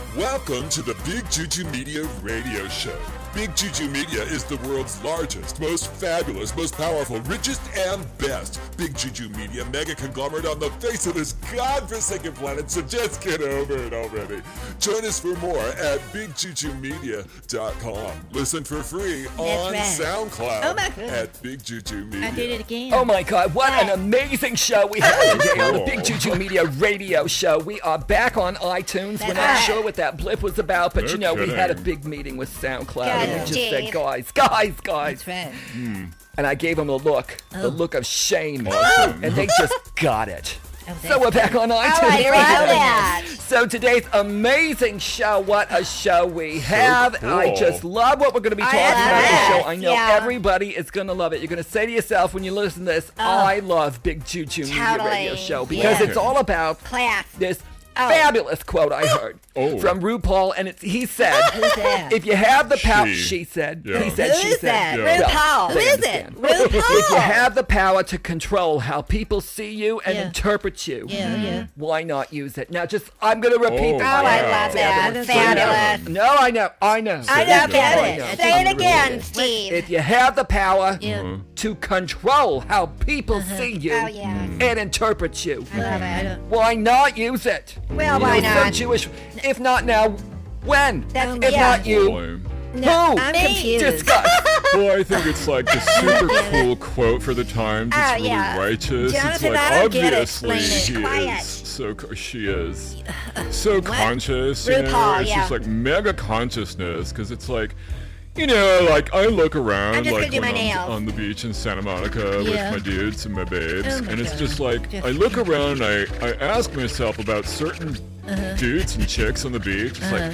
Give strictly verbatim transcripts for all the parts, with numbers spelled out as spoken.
Welcome to the Big Juju Media Radio Show. Big Juju Media is the world's largest, most fabulous, most powerful, richest, and best Big Juju Media mega conglomerate on the face of this godforsaken planet, so just get over it already. Join us for more at big juju media dot com. Listen for free on right. SoundCloud Oh my God. at Big Juju Media. I did it again. Oh my God, what an amazing show we have today on the Cool. Big Juju Media Radio Show. We are back on iTunes. That's We're not right. sure what that blip was about, but No you know, we had a kidding. big meeting with SoundCloud Yeah, and we just Steve. said, guys, guys, guys. That's right. And I gave them a look, the look of shame. Awesome. And they just got it. Oh, So we're back on iTunes. I love that. So today's amazing show, what a show we have. cool. I just love what we're going to be I talking love about it. this show. I know Yeah. everybody is going to love it. You're going to say to yourself when you listen to this, I love Big Juju Media Totally. Radio Show because Yeah. it's all about Class. this Oh. fabulous quote I heard Oh. from RuPaul, and it's, he said, Who's that? if you have the power, She. she said, Yeah. he said, Who she is said, that? Yeah. RuPaul. Well, Who they is understand. it? RuPaul. If you have the power to control how people see you and Yeah. interpret you, Yeah, yeah. why not use it? Now, just, I'm going to repeat Oh, this. Oh, I Wow. love that. Fabulous. Fabulous. No, I know, I know. I Yeah. don't get I it. know. Say it again, If Steve. you have the power Yeah. to control how people see you Oh, yeah. and interpret you, I love it. I don't- why not use it? Well, You why know, some not? Jewish. If not now, when? That's- if yeah. not you, Boy. No, who? I'm Me. confused. Discuss. Well, I think it's like the super cool quote for the times. It's Oh, really yeah. righteous. Jonathan, it's like I don't get it. obviously Explain it. she Quiet. is so co- she is so conscious. You know, RuPaul, it's yeah. just like mega consciousness because it's like. You know, like I look around I'm just like gonna do when my I'm nails. on the beach in Santa Monica Yeah. with my dudes and my babes, Oh my and it's God. just like Just- I look around and I, I ask myself about certain Uh-huh. dudes and chicks on the beach. It's like,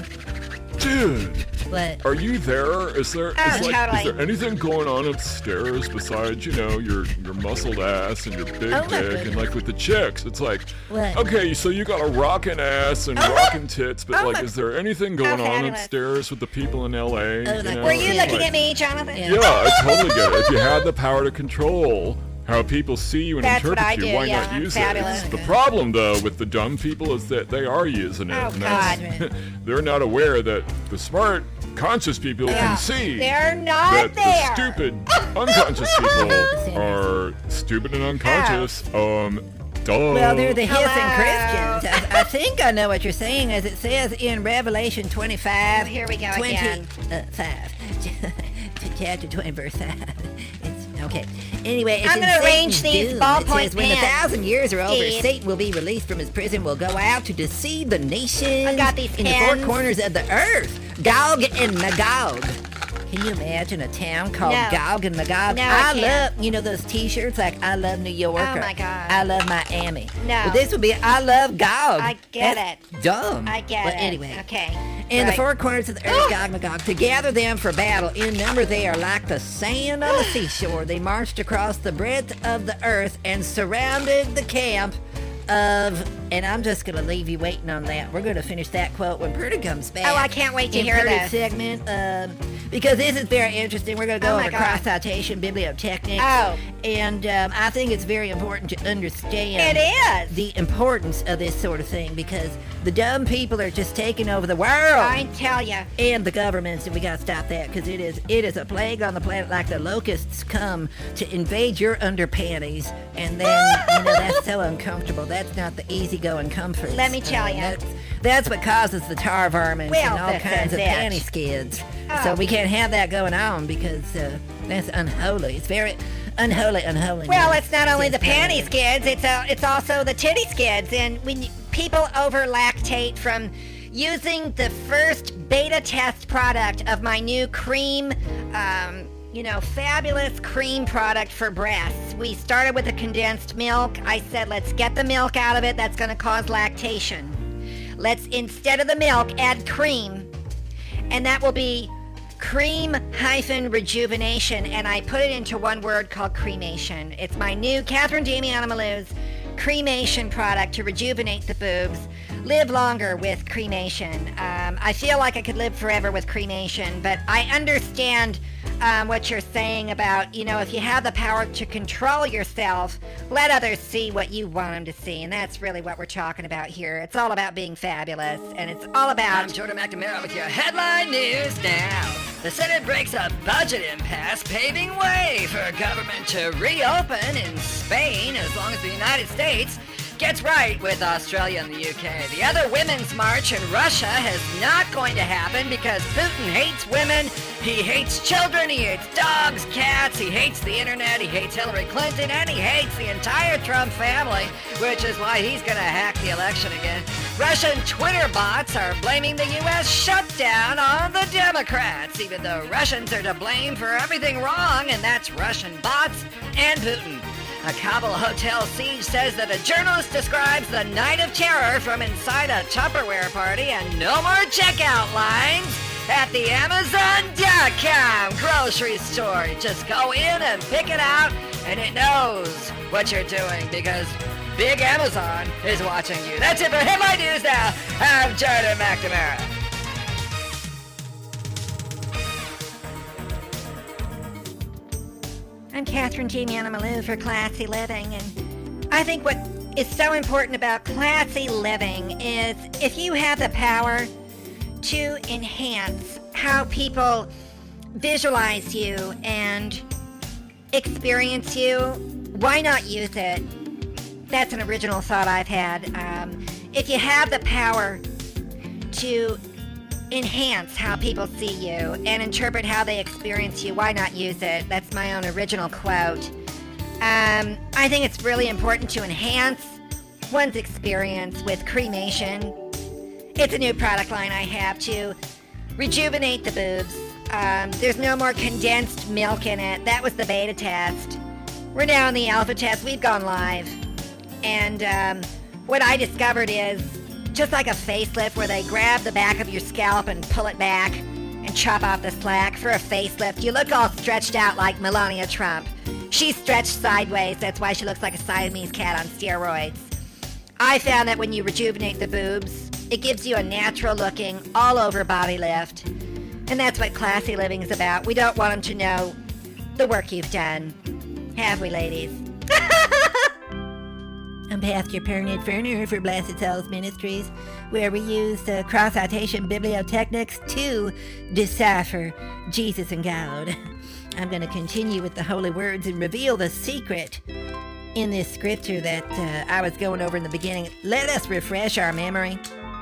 dude, What? are you there? Is there is Oh, like totally. is there anything going on upstairs besides, you know, your your muscled ass and your big Oh, my dick goodness. and like with the chicks, it's like What? okay, so you got a rockin' ass and rockin' tits, but Oh, like my- is there anything going on fabulous. upstairs with the people in L A? Oh, you like- know? Were you It's looking like- at me, Jonathan? Yeah. Yeah, I totally get it. If you had the power to control how people see you and That's what interpret I you, do, why yeah, not I'm use fabulous. it? The problem, though, with the dumb people is that they are using it. Oh, and that's- God. they're not aware that the smart, conscious people Yeah. can see They're not that there. the stupid, unconscious people are stupid and unconscious. Um, duh. Well, they're the hissing Hello. Christians. I, I think I know what you're saying, as it says in Revelation twenty-five. Oh, here we go twenty, again. Uh, five. Chapter twenty, verse five. It's, okay. Anyway, it's I'm in gonna Satan's arrange these doom. ballpoint It says, when a pens, thousand years are over, Steve. Satan will be released from his prison, will go out to deceive the nations I got these in the four pens. corners of the earth. Gog and Magog. Can you imagine a town called No. Gog and Magog? No, I I can't. love, you know, those T-shirts like "I love New York" Oh, or my God. "I love Miami." No. Well, this would be "I love Gog." I get That's it. Dumb. I get but it. anyway, Okay. in the Right. four corners of the earth, Gog and Magog, to gather them for battle. In number, they are like the sand on the seashore. They marched across the breadth of the earth and surrounded the camp of. And I'm just gonna leave you waiting on that. We're gonna finish that quote when Purdy comes back. Oh, I can't wait to in hear Purdy's this. segment, um, because this is very interesting. We're gonna go Oh, my over God. cross citation, bibliotechnics. Oh. And um, I think it's very important to understand It is. the importance of this sort of thing, because the dumb people are just taking over the world. I tell you. And the governments, and we gotta stop that, because it is it is a plague on the planet, like the locusts come to invade your underpanties, and then you know that's so uncomfortable. That's not the easygoing comfort. Let me tell ya. That's, that's what causes the tar varmints Well, and all this kinds is of it. panty skids. So Oh. we can't have that going on, because uh, that's unholy. It's very unholy, unholy. Well, it's not only the Yes, panty skids, it's uh, it's also the titty skids. And when y- people over lactate from using the first beta test product of my new cream, um, you know, fabulous cream product for breasts. We started with the condensed milk. I said, let's get the milk out of it. That's going to cause lactation. Let's, instead of the milk, add cream. And that will be cream hyphen rejuvenation. And I put it into one word called cremation. It's my new Catherine Damiano Malou's cremation product to rejuvenate the boobs. live longer with cremation. Um, I feel like I could live forever with cremation, but I understand um, what you're saying about, you know, if you have the power to control yourself, let others see what you want them to see, and that's really what we're talking about here. It's all about being fabulous, and it's all about... I'm Jordan McNamara with your headline news now. The Senate breaks a budget impasse, paving way for government to reopen in Spain as long as the United States gets right with Australia and the U K. The other women's march in Russia is not going to happen because Putin hates women, he hates children, he hates dogs, cats, he hates the internet, he hates Hillary Clinton, and he hates the entire Trump family, which is why he's going to hack the election again. Russian Twitter bots are blaming the U S shutdown on the Democrats, even though Russians are to blame for everything wrong, and that's Russian bots and Putin. A Kabul hotel siege says that a journalist describes the night of terror from inside a Tupperware party, and no more checkout lines at the Amazon dot com grocery store. You just go in and pick it out, and it knows what you're doing because Big Amazon is watching you. That's it for Headline News Now. I'm Jordan McNamara. I'm Catherine G. Manimalou for Classy Living, and I think what is so important about classy living is if you have the power to enhance how people visualize you and experience you, why not use it? That's an original thought I've had. Um, if you have the power to enhance how people see you and interpret how they experience you, why not use it? That's my own original quote. Um, I think it's really important to enhance one's experience with cremation. It's a new product line I have to rejuvenate the boobs. Um, there's no more condensed milk in it. That was the beta test. We're now in the alpha test. We've gone live. And um, what I discovered is just like a facelift where they grab the back of your scalp and pull it back and chop off the slack. For a facelift, you look all stretched out like Melania Trump. She's stretched sideways, that's why she looks like a Siamese cat on steroids. I found that when you rejuvenate the boobs, it gives you a natural looking, all over body lift. And that's what classy living is about. We don't want them to know the work you've done. Have we, ladies? I'm Pastor Pernod Ferner for Blessed Souls Ministries, where we use the cross-citation bibliotechnics to decipher Jesus and God. I'm going to continue with the holy words and reveal the secret in this scripture that uh, I was going over in the beginning. Let us refresh our memory.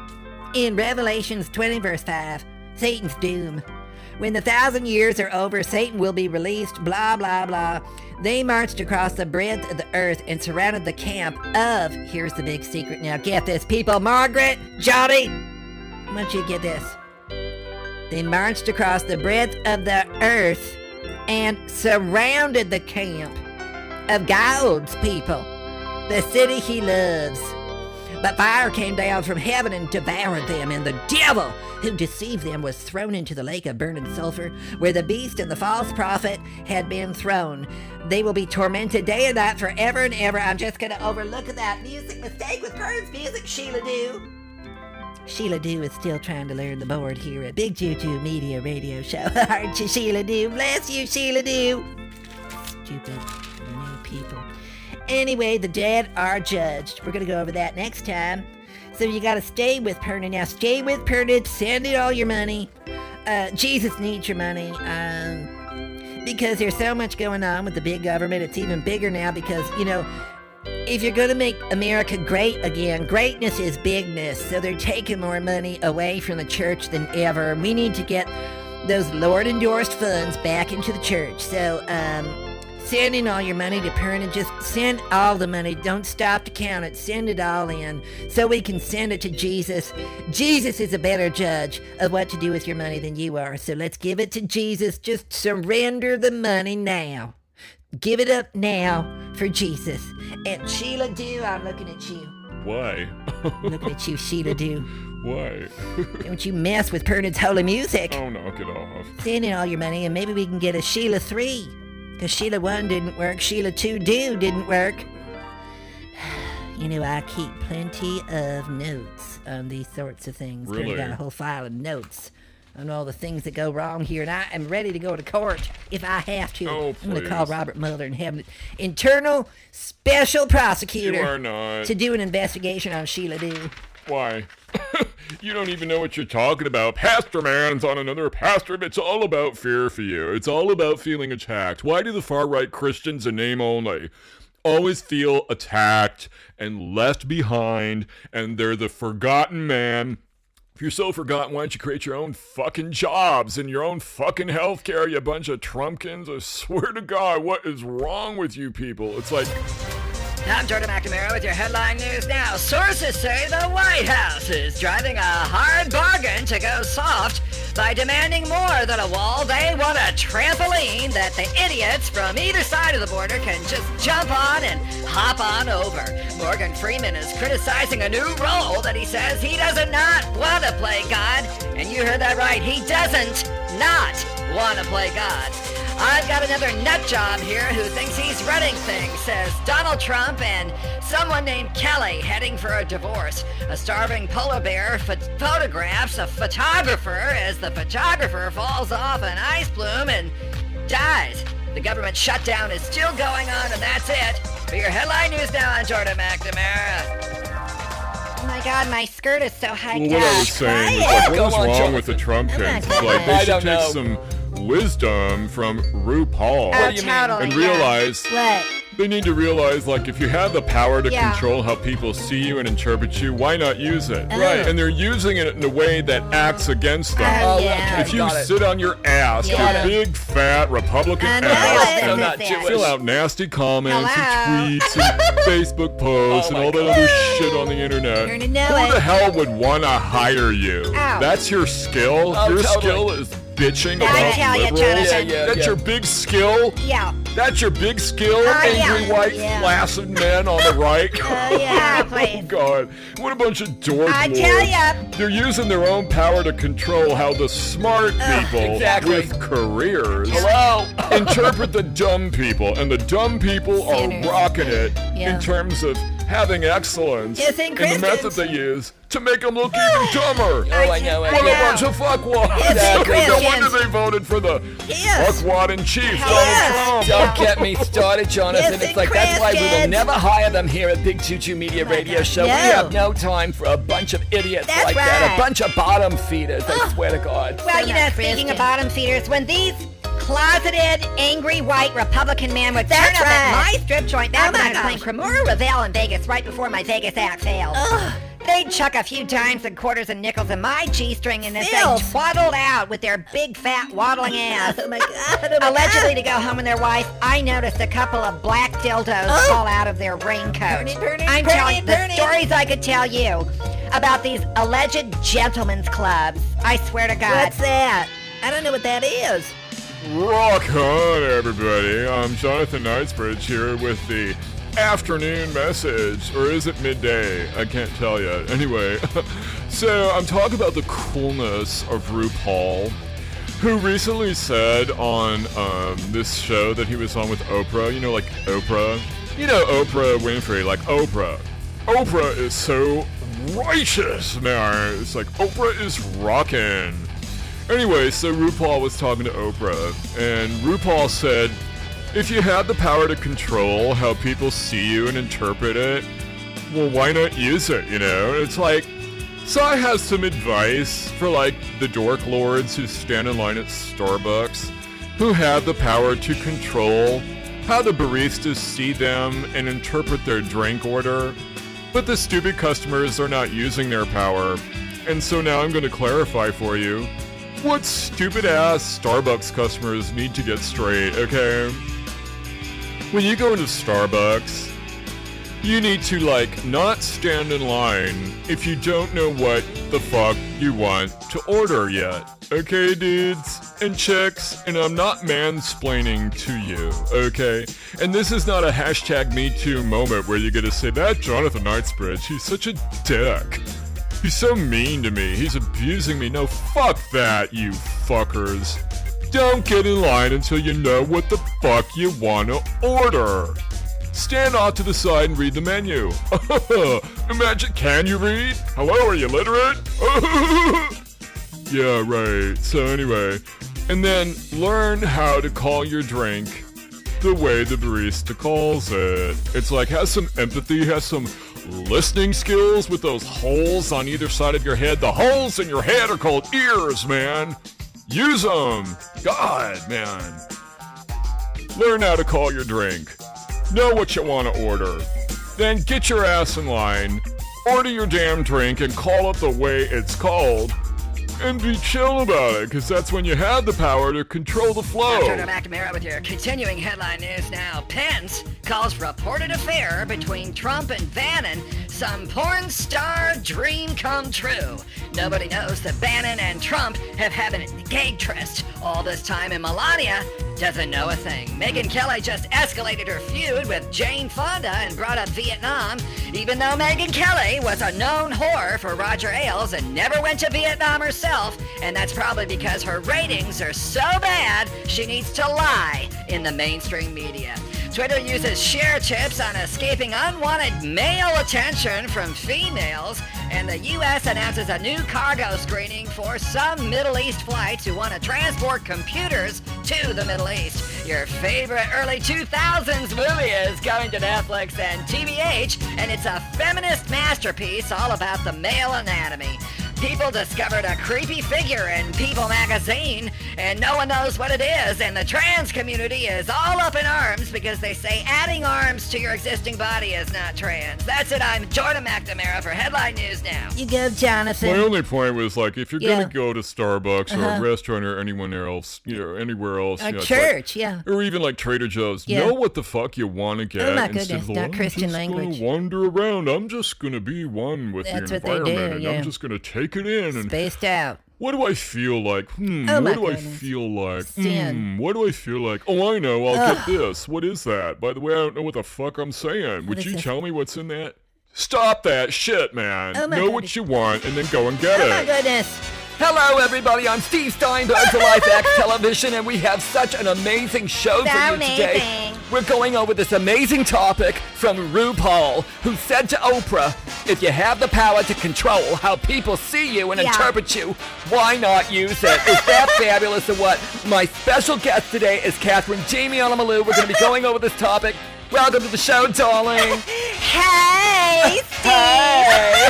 In Revelations twenty, verse five, Satan's doom. When the thousand years are over, Satan will be released, blah, blah, blah. They marched across the breadth of the earth and surrounded the camp of, here's the big secret now, get this, people, Margaret, Johnny, I want you to get this. They marched across the breadth of the earth and surrounded the camp of God's people, the city he loves. But fire came down from heaven and devoured them, and the devil who deceived them was thrown into the lake of burning sulfur, where the beast and the false prophet had been thrown. They will be tormented day and night forever and ever. I'm just going to overlook that music mistake with Bird's music, Sheila Doo. Sheila Doo is still trying to learn the board here at Big Juju Media Radio Show. Aren't you, Sheila Doo? Bless you, Sheila Doo. Stupid new people. Anyway, the dead are judged. We're going to go over that next time. So you got to stay with Pernod. Now, stay with Pernod. Send it all your money. Uh, Jesus needs your money. Um, because there's so much going on with the big government. It's even bigger now because, you know, if you're going to make America great again, greatness is bigness. So they're taking more money away from the church than ever. We need to get those Lord-endorsed funds back into the church. So, um... send in all your money to Pernod. Just send all the money. Don't stop to count it. Send it all in so we can send it to Jesus. Jesus is a better judge of what to do with your money than you are. So let's give it to Jesus. Just surrender the money now. Give it up now for Jesus. And Sheila Doo, I'm looking at you. Why? I'm looking at you, Sheila Doo. Why? Don't you mess with Pernod's holy music. Oh, knock it off. Send in all your money and maybe we can get a Sheila three. Because Sheila one didn't work, Sheila two do didn't work. You know, I keep plenty of notes on these sorts of things. Really? I got a whole file of notes on all the things that go wrong here, and I am ready to go to court if I have to. Oh, I'm going to call please. Robert Mueller and have an internal special prosecutor You are not. to do an investigation on Sheila Doo. Why? You don't even know what you're talking about. Pastor Man's on another pastor. It's all about fear for you. It's all about feeling attacked. Why do the far-right Christians in name only always feel attacked and left behind, and they're the forgotten man? If you're so forgotten, why don't you create your own fucking jobs and your own fucking healthcare, you bunch of Trumpkins? I swear to God, what is wrong with you people? It's like... I'm Jordan McNamara with your headline news now. Sources say the White House is driving a hard bargain to go soft by demanding more than a wall. They want a trampoline that the idiots from either side of the border can just jump on and hop on over. Morgan Freeman is criticizing a new role that he says he doesn't not want to play God. And you heard that right. He doesn't not want to play God. I've got another nut job here who thinks he's running things, says Donald Trump and someone named Kelly heading for a divorce. A starving polar bear ph- photographs a photographer as the photographer falls off an ice plume and dies. The government shutdown is still going on, and that's it. For your headline news now, I'm Jordan McNamara. Oh my God, my skirt is so high. Well, what I was saying was like, what Come was on, wrong Jonathan. with the Trumpkins? It's not like they I should don't take know. some wisdom from RuPaul What do you mean? totally, and yeah. realize What? they need to realize, like, if you have the power to Yeah. control how people see you and interpret you, why not use it? Right. And they're using it in a way that acts against them. Oh, Oh, yeah. okay, If you got it. sit on your ass, Yeah. your big fat Republican I know ass, it. So and not Fill Jewish. fill out nasty comments Hello? and tweets and Facebook posts Oh and my all that God. other shit on the internet. You're gonna know Who it. the hell would want to hire you? Ow. That's your skill? Oh, your totally. skill is bitching I about tell you, liberals? Jonathan. Yeah, yeah, That's yeah. your big skill? Yeah. That's your big skill? Oh, Angry yeah. white Yeah. flaccid men on the right? Oh, yeah, Oh, please. God. What a bunch of dork I lords. tell ya. They're using their own power to control how the smart people exactly. with careers Hello. interpret the dumb people, and the dumb people are Sinners. rocking it Yeah. in terms of having excellence Kissing in the method Christians. they use to make them look even dumber. Oh, I know. I What know. a bunch of fuckwads! Kissing No wonder Christians. they voted for the Yes. fuckwad in chief, Yes. Donald Trump. Don't get me started, Jonathan. Yes, It's like that's why we will Christians. never hire them here at Big Choo Choo Media Radio God, Show. We no. have no time for a bunch of idiots That's like that. right. A bunch of bottom feeders, I swear to God. Well, So you know, not speaking Christian. of bottom feeders, when these closeted, angry white Republican men would That's turn up at right. my strip joint back Oh, when my I was playing gosh. Cremora Revel in Vegas right before my Vegas act failed. Ugh. They'd chuck a few dimes and quarters and nickels in my G-string and then they Filth. waddled out with their big fat waddling ass. Oh my God. Oh my Allegedly God. to go home with their wife, I noticed a couple of black dildos Oh. fall out of their raincoat. Burn it, burn it, I'm burn telling it, the burn it. stories I could tell you about these alleged gentlemen's clubs. I swear to God. What's that? I don't know what that is. Rock on, everybody. I'm Jonathan Knightsbridge here with the afternoon message. Or is it midday? I can't tell yet. Anyway, so I'm talking about the coolness of RuPaul, who recently said on um, this show that he was on with Oprah, you know, like Oprah. You know Oprah Winfrey, like Oprah. Oprah is so righteous, man. It's like Oprah is rockin'. Anyway, so RuPaul was talking to Oprah, and RuPaul said, if you had the power to control how people see you and interpret it, well, why not use it, you know? It's like, so I have some advice for, like, the dork lords who stand in line at Starbucks, who have the power to control how the baristas see them and interpret their drink order, but the stupid customers are not using their power. And so now I'm going to clarify for you what stupid-ass Starbucks customers need to get straight, okay? When you go into Starbucks, you need to, like, not stand in line if you don't know what the fuck you want to order yet. Okay, dudes and chicks? And I'm not mansplaining to you, okay? And this is not a hashtag Me Too moment where you're gonna say, that Jonathan Knightsbridge, he's such a dick. He's so mean to me. He's abusing me. No, fuck that, you fuckers. Don't get in line until you know what the fuck you want to order. stand off to the side and read the menu. Imagine, can you read? Hello, are you literate? Yeah, right. So anyway, and then learn how to call your drink the way the barista calls it. It's like, have some empathy, have some listening skills with those holes on either side of your head. The holes in your head are called ears, man. Use them. God, man. Learn how to call your drink. Know what you want to order. Then get your ass in line, order your damn drink, and call it the way it's called. And be chill about it, because that's when you have the power to control the flow. I'm Turner McNamara with your continuing headline news now. Pence calls reported affair between Trump and Bannon some porn star dream come true. Nobody knows that Bannon and Trump have had an gay tryst all this time, and Melania doesn't know a thing. Megyn Kelly just escalated her feud with Jane Fonda and brought up Vietnam, even though Megyn Kelly was a known whore for Roger Ailes and never went to Vietnam herself, and that's probably because her ratings are so bad she needs to lie in the mainstream media. Twitter uses share tips on escaping unwanted male attention from females, and the U S announces a new cargo screening for some Middle East flights who want to transport computers to the Middle East. Your favorite early two thousands movie is going to Netflix and T V H, and it's a feminist masterpiece all about the male anatomy. People discovered a creepy figure in People magazine, and no one knows what it is, and the trans community is all up in arms because they say adding arms to your existing body is not trans. That's it. I'm Jordan McNamara for Headline News Now. You go, Jonathan. My only point was, like, if you're Yeah. gonna go to Starbucks or Uh-huh. a restaurant or anyone else, you know, anywhere else, A you know, it's church, like- yeah. or even like Trader Joe's, Yeah. know what the fuck you want to get. Oh, my instead goodness, of, not "Well, Christian I'm just language." Gonna wander around. I'm just gonna be one with That's the what they do, environment, and yeah. I'm just gonna take it in. And Spaced out. what do I feel like? Hmm, Oh, my what do I goodness. feel like? Sin. Hmm, what do I feel like? Oh, I know. I'll get this. What is that? By the way, I don't know what the fuck I'm saying. Would is you this? tell me what's in that? Stop that shit, man. Oh, my know goodness. what you want and then go and get Oh, it. my goodness. Hello, everybody. I'm Steve Steinberg for LifeX Television, and we have such an amazing show So for you today. amazing. We're going over this amazing topic from RuPaul, who said to Oprah, if you have the power to control how people see you and Yeah. interpret you, why not use it? Is that fabulous or what? My special guest today is Catherine Jamie Malou. We're going to be going over this topic. Welcome to the show, darling. Hey, Steve. Hey.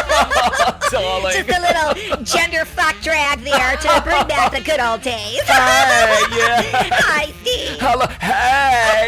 Darling. Just a little gender fuck drag there to bring back the good old days. Hey, yeah. Hi, Steve. Hello. Hey.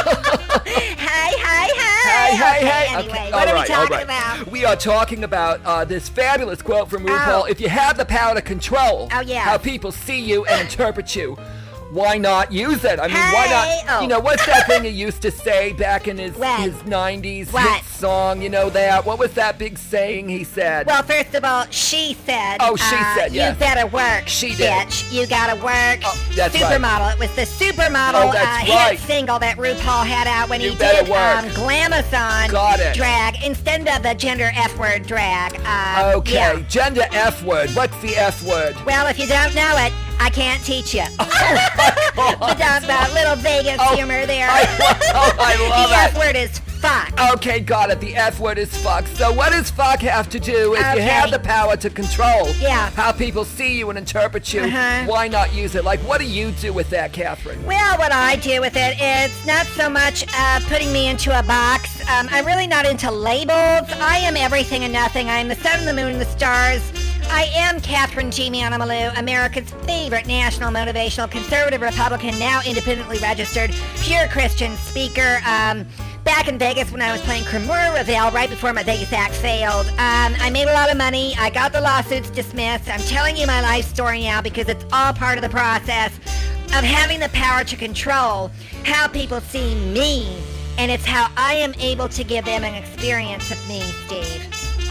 Hey, hey, hey. Hey, hey, Okay, hey. Anyway, Okay, what all are right, we all talking right. about? We are talking about uh, this fabulous quote from RuPaul. Oh. If you have the power to control Oh, yeah. how people see you and interpret you, why not use it? I mean, why Hey, not? oh. You know, what's that thing he used to say back in his, When? his nineties What? hit song? You know that? What was that big saying he said? Well, first of all, she said. Oh, she uh, said, yes. You better work, She did. bitch. You gotta work. Oh, that's right. Supermodel. It was the Supermodel Oh, that's uh, right. hit single that RuPaul had out when You he better did work. um, Glamazon Got it. drag instead of the gender F word drag. Uh, okay, Yeah. gender F word. What's the F word? Well, if you don't know it, I can't teach you. Oh, But talk about little Vegas Oh, humor there. I, oh, I love the it. F word is fuck. Okay, got it. The F word is fuck. So what does fuck have to do if you Okay. have the power to control Yeah. how people see you and interpret you? Uh-huh. Why not use it? Like, what do you do with that, Catherine? Well, what I do with it is not so much uh, putting me into a box. Um, I'm really not into labels. I am everything and nothing. I am the sun, the moon, and the stars. I am Catherine Jamie Malou, America's favorite national motivational conservative Republican, now independently registered, pure Christian speaker. Um, back in Vegas when I was playing Cremora Reveille right before my Vegas act failed. Um, I made a lot of money. I got the lawsuits dismissed. I'm telling you my life story now because it's all part of the process of having the power to control how people see me, and it's how I am able to give them an experience of me, Steve.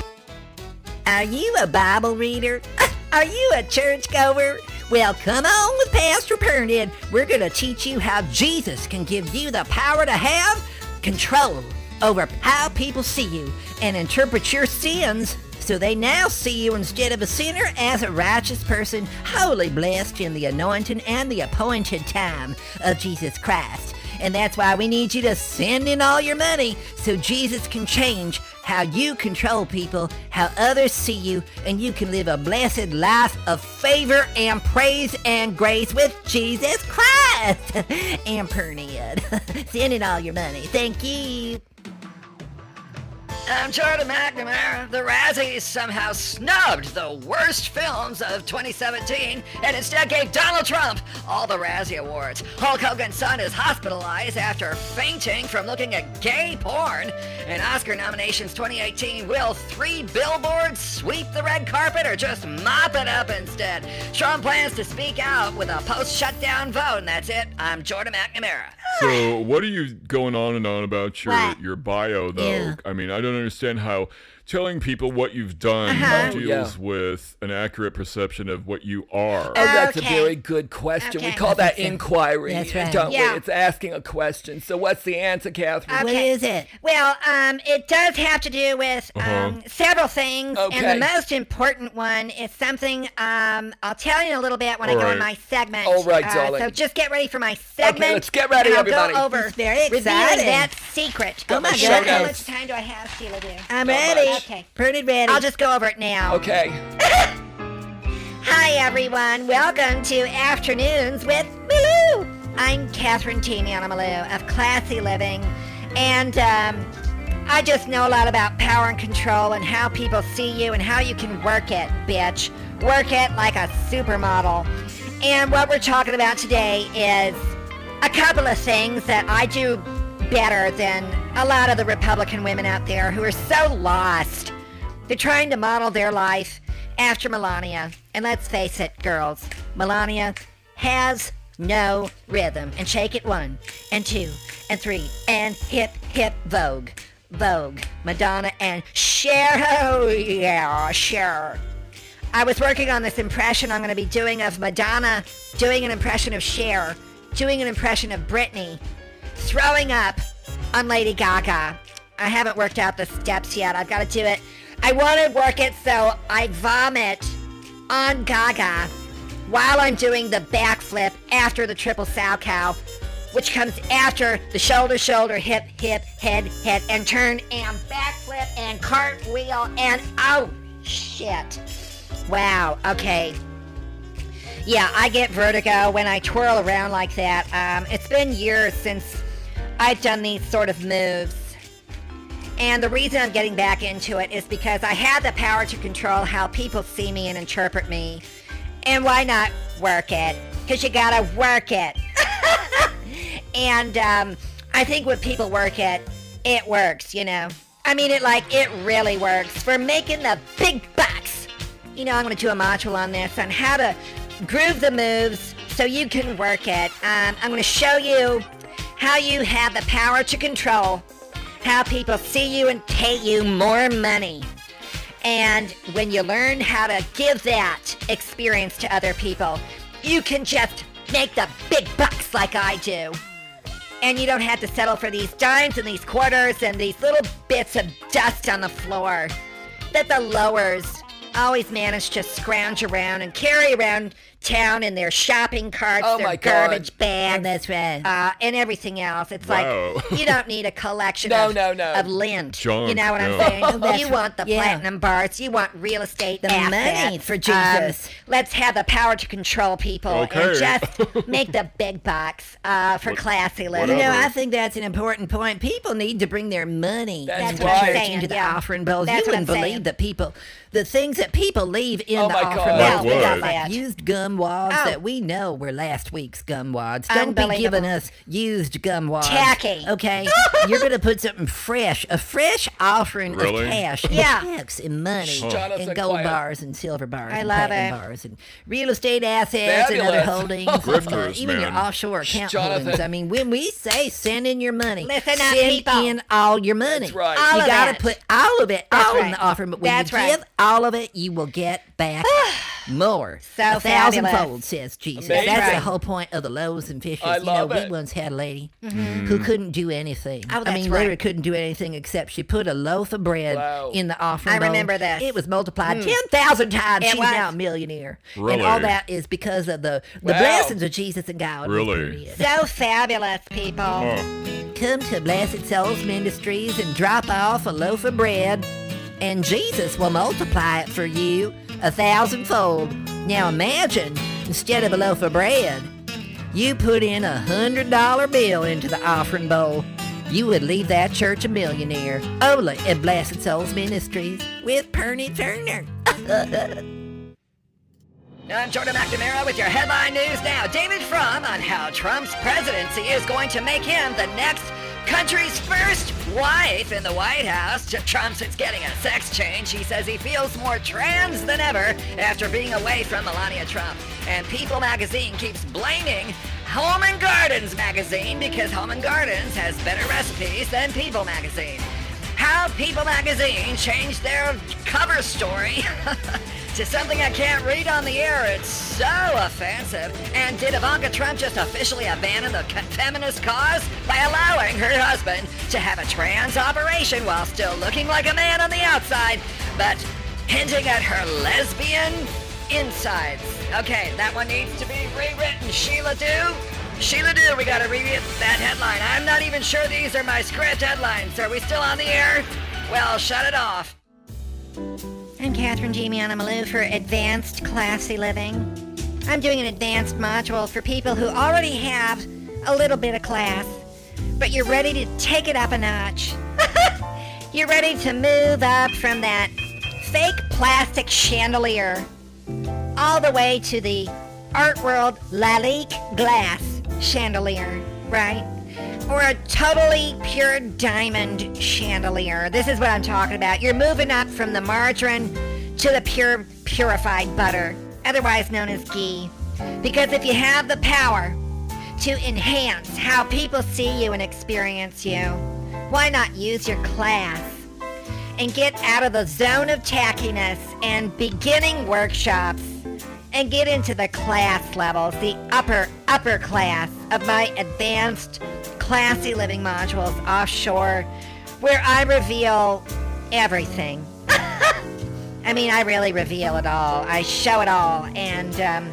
Are you a Bible reader? Are you a churchgoer? Well, come on with Pastor Pernid. We're going to teach you how Jesus can give you the power to have control over how people see you and interpret your sins so they now see you instead of a sinner as a righteous person, wholly blessed in the anointing and the appointed time of Jesus Christ. And that's why we need you to send in all your money so Jesus can change how you control people, how others see you, and you can live a blessed life of favor and praise and grace with Jesus Christ. And Perniad. Send in all your money. Thank you. I'm Jordan McNamara. The Razzies somehow snubbed the worst films of twenty seventeen and instead gave Donald Trump all the Razzie Awards. Hulk Hogan's son is hospitalized after fainting from looking at gay porn. And Oscar nominations twenty eighteen, will three billboards sweep the red carpet or just mop it up instead? Trump plans to speak out with a post-shutdown vote, and that's it. I'm Jordan McNamara. So, what are you going on and on about your What? your bio, though? Yeah. I mean, I don't understand how telling people what you've done Uh-huh. deals Yeah. with an accurate perception of what you are. Oh, that's Okay. a very good question. We Okay. call that That's it. inquiry, That's right. don't Yeah. we? It's asking a question. So what's the answer, Catherine? What is it? Well, um, it does have to do with um, several things, and Okay. the most important one is something um, I'll tell you in a little bit when I All go right. in my segment. All right, uh, darling. So just get ready for my segment. let's get ready, and I'll everybody. Go over It's very revealing exciting. that secret. Oh, my How goodness. much time do I have, Sheila? Do I'm Not ready. much. Okay. Pretty ready. I'll just go over it now. Okay. Hi, everyone. Welcome to Afternoons with Malou. I'm Catherine Timiana Malou of Classy Living, and um, I just know a lot about power and control and how people see you and how you can work it, bitch. Work it like a supermodel. And what we're talking about today is a couple of things that I do better than a lot of the Republican women out there who are so lost. They're trying to model their life after Melania. And let's face it, girls, Melania has no rhythm. And shake it one, and two, and three, and hip, hip, Vogue. Vogue, Madonna, and Cher. Oh, yeah, Cher. I was working on this impression I'm going to be doing of Madonna, doing an impression of Cher, doing an impression of Britney, throwing up on Lady Gaga. I haven't worked out the steps yet. I've got to do it. I want to work it so I vomit on Gaga while I'm doing the backflip after the triple sow cow, which comes after the shoulder, shoulder, hip, hip, head, head, and turn, and backflip, and cartwheel, and oh, shit. Wow, okay. Yeah, I get vertigo when I twirl around like that. Um, it's been years since I've done these sort of moves. And the reason I'm getting back into it is because I have the power to control how people see me and interpret me. And why not work it? Because you gotta work it. And um, I think when people work it, it works, you know. I mean, it like, it really works for making the big bucks. You know, I'm gonna do a module on this, on how to groove the moves so you can work it. Um, I'm gonna show you how you have the power to control how people see you and pay you more money. And when you learn how to give that experience to other people, you can just make the big bucks like I do. And you don't have to settle for these dimes and these quarters and these little bits of dust on the floor that the lowers always manage to scrounge around and carry around town in their shopping carts, Oh their my God. garbage bags, Oh, that's right. uh, and everything else. It's Wow. like you don't need a collection No, of, no, no. of lint. Junk, You know what I'm yeah. saying? Oh, that's You want the right. Yeah. platinum bars. You want real estate The assets. money for Um, Jesus. let's have the power to control people Okay. and just make the big bucks uh, for classy living. You know, Whatever. I think that's an important point. People need to bring their money That's into what I'm church, saying, into the yeah. offering bowls. That's You what I'm wouldn't believe saying. the people, the things that people leave in Oh the my offering God. bowls. Like We got what? like That. used gum wads Oh. that we know were last week's gum wads. Don't be Unbelievable. giving us used gum wads. Tacky. Okay? You're going to put something fresh, a fresh offering Really? of cash Yeah. and checks and money Jonathan, and gold quiet. bars and silver bars I and love platinum it. bars and real estate assets and other Fabulous. holdings. Grifters, even your man. offshore account Jonathan. holdings. I mean, when we say send in your money, Listen up, send people. in all your money. That's right. All you of gotta it. put all of it That's all in right. the offering, but when That's you right. give all of it, you will get back more. So a thousand fabulous. fold, says Jesus. Amazing. That's the whole point of the loaves and fishes. I you love know, it. we once had a lady who couldn't do anything. Oh, I that's mean, right. literally couldn't do anything except she put a loaf of bread Wow. in the offering I bowl. remember this. It was multiplied ten thousand times. It She's was. now a millionaire. Really? And all that is because of the, the Wow. blessings of Jesus and God. Really? So fabulous, people. Come to Blessed Souls Ministries and drop off a loaf of bread, and Jesus will multiply it for you a thousandfold. Now imagine, instead of a loaf of bread, you put in a hundred dollar bill into the offering bowl. You would leave that church a millionaire. Only at Blessed Souls Ministries with Perny Turner. I'm Jordan McNamara with your headline news now. David Frum on how Trump's presidency is going to make him the next country's first wife in the White House. J- Trump is getting a sex change. He says he feels more trans than ever after being away from Melania Trump. And People magazine keeps blaming Home and Gardens magazine because Home and Gardens has better recipes than People magazine. How People magazine changed their cover story to something I can't read on the air. It's so offensive. And did Ivanka Trump just officially abandon the co- feminist cause by allowing her husband to have a trans operation while still looking like a man on the outside, but hinting at her lesbian insides? Okay, that one needs to be rewritten. Sheila Do? Sheila Do, we gotta read that headline. I'm not even sure these are my script headlines. Are we still on the air? Well, shut it off. I'm Catherine Jamiana Malou for Advanced Classy Living. I'm doing an advanced module for people who already have a little bit of class, but you're ready to take it up a notch. You're ready to move up from that fake plastic chandelier all the way to the Art World Lalique glass chandelier, right? Or a totally pure diamond chandelier. This is what I'm talking about. You're moving up from the margarine to the pure, purified butter, otherwise known as ghee. Because if you have the power to enhance how people see you and experience you, why not use your class and get out of the zone of tackiness and beginning workshops and get into the class levels, the upper, upper class of my advanced classy living modules offshore, where I reveal everything. I mean, I really reveal it all. I show it all. And, um,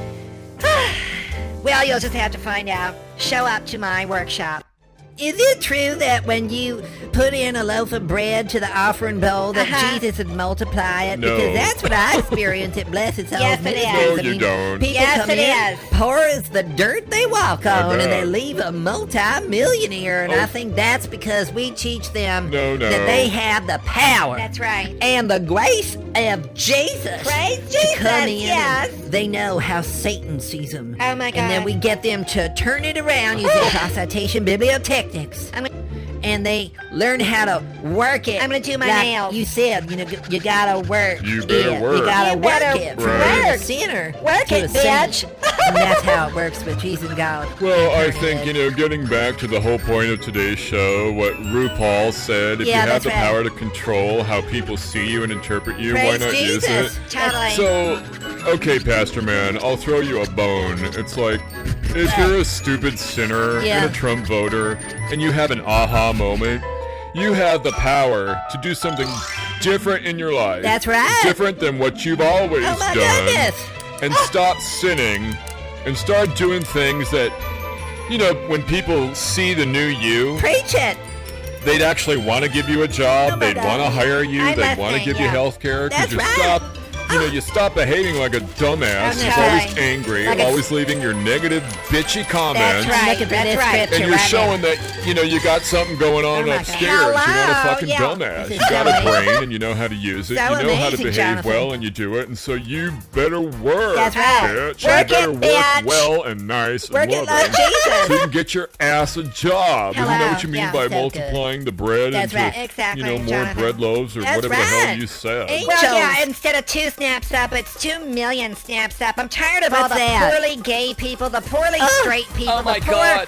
well, you'll just have to find out. Show up to my workshop. Is it true that when you put in a loaf of bread to the offering bowl that Uh-huh. Jesus would multiply it? No. Because that's what I experienced at Blessed Souls Yes, it Ministries. is. No, I you mean, don't. People Yes, come it in, is. poor as the dirt they walk I on, and they bet. leave a multi-millionaire. And Oh. I think that's because we teach them No, no. that they have the power That's right. and the grace of Jesus. Praise to Jesus, come in, yes. and they know how Satan sees them. Oh, my And then God. we get them to turn it around using cross-citation bibliotechnics. I'm And they learn how to work it. I'm gonna do my like nails. You said, you know, you gotta work. You better it. work. You gotta You work better it from Right. being a work. sinner Work to it, a saint. bitch. And that's how it works with Jesus and God. Well, I think, you know, getting back to the whole point of today's show, what RuPaul said, if Yeah, you have that's the right. power to control how people see you and interpret you, why Praise not use Jesus. it? Totally. So, okay, Pastor Man, I'll throw you a bone. It's like, if you're a stupid sinner Yeah. and a Trump voter, and you have an aha moment, you have the power to do something different in your life. That's right. Different than what you've always Oh my done. goodness. And stop sinning and start doing things that, you know, when people see the new you, Preach it. they'd actually want to give you a job. Oh my they'd God. want to hire you. I they'd must want to say, give you yeah. health care. That's you right. stop, you know, you stop behaving like a dumbass. Oh, Who's no. always angry, Like a- always leaving your negative, bitchy comments. That's right. Looking for That's this right. scripture And you're right showing that, you know, you got something going on Oh my God. upstairs. You're not a Hello, fucking yeah. dumbass. This You is got a so brain and you know how to use it. So you know how to amazing, behave Jonathan. well and you do it. And so you better work, That's right. bitch. Work you better it, work bitch. well and nice Work and it loving. like Jesus. So you can get your ass a job. Isn't that Hello. what you mean Yeah, by so good. multiplying the bread That's into, right. Exactly, you know, more Jonathan. bread loaves or That's whatever the hell right. you said? Ain't Well, Angels. yeah, instead of two snaps up, it's two million snaps up. I'm tired of all What's the that? poorly gay people, the poorly Oh. straight people, Oh my the poor God.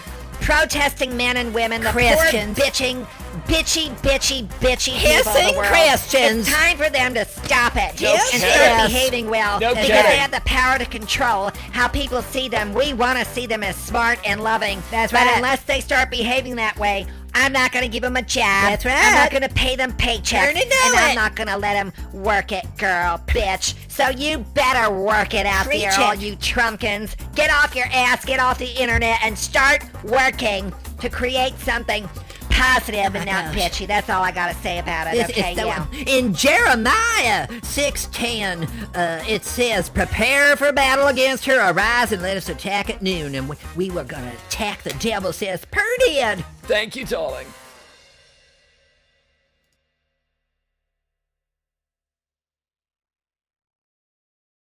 protesting men and women, the Christians. poor bitching, bitchy, bitchy, bitchy people of Hissing the world. Christians. It's time for them to stop it No and kidding. start behaving well No because kidding. they have the power to control how people see them. We want to see them as smart and loving. That's but right. unless they start behaving that way, I'm not going to give them a job. That's right. I'm not going to pay them paychecks. Learn to do and I'm it. not going to let them work it, girl, bitch. So you better work it out Preach there, it. all you Trumpkins. Get off your ass, get off the internet, and start working to create something positive and not Oh gosh. bitchy. That's all I got to say about it. This okay, is so, yeah. in Jeremiah six ten, uh, it says, "Prepare for battle against her. Arise and let us attack at noon." And we, we were going to attack the devil, says Purdian. Thank you, darling.